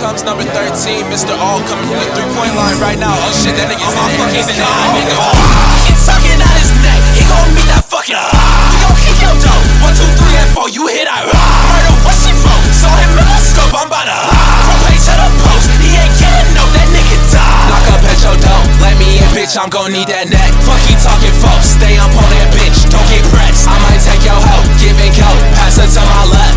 comes number 13, Mr. All coming from the three-point line right now. Oh shit, that nigga's in there. He's in there. He talking out his neck, he gon' meet that fucking we gon' kick your dough. 1, 2, 3, and 4, you hit that murder, what she wrote? Saw him in my scope, I'm bout to front page to the post. He ain't getting no, that nigga die. Lock up at your door, let me in, bitch, I'm gon' need that neck. Fuck you talking folks, stay up on that bitch, don't get pressed. I might take your hoe, give and go, pass her to my left.